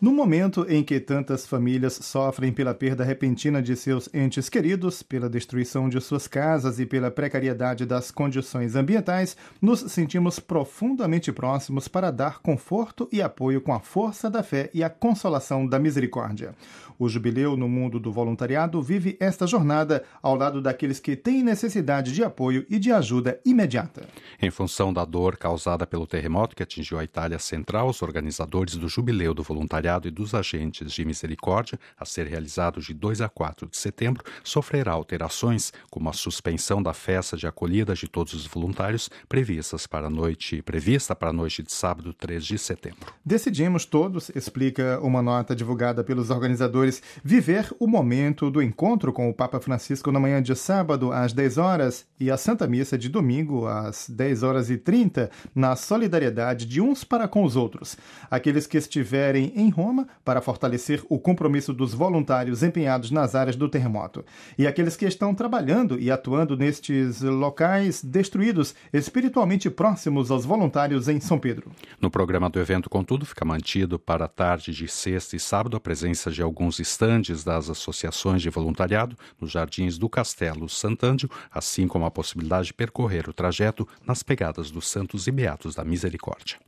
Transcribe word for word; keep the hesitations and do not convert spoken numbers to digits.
No momento em que tantas famílias sofrem pela perda repentina de seus entes queridos, pela destruição de suas casas e pela precariedade das condições ambientais, nos sentimos profundamente próximos para dar conforto e apoio com a força da fé e a consolação da misericórdia. O Jubileu no Mundo do Voluntariado vive esta jornada ao lado daqueles que têm necessidade de apoio e de ajuda imediata. Em função da dor causada pelo terremoto que atingiu a Itália Central, os organizadores do Jubileu do Voluntariado e dos Agentes de Misericórdia, a ser realizado de dois a quatro de setembro, sofrerá alterações, como a suspensão da festa de acolhida de todos os voluntários previstas para a noite, prevista para a noite de sábado, três de setembro. Decidimos todos, explica uma nota divulgada pelos organizadores, viver o momento do encontro com o Papa Francisco na manhã de sábado às dez horas e a Santa Missa de domingo às dez horas e trinta, na solidariedade de uns para com os outros. Aqueles que estiverem em Roma para fortalecer o compromisso dos voluntários empenhados nas áreas do terremoto. E aqueles que estão trabalhando e atuando nestes locais destruídos, espiritualmente próximos aos voluntários em São Pedro. No programa do evento, contudo, fica mantido para a tarde de sexta e sábado a presença de alguns estandes das associações de voluntariado nos jardins do Castelo Sant'Angelo, assim como a possibilidade de percorrer o trajeto nas pegadas dos Santos e Beatos da Misericórdia.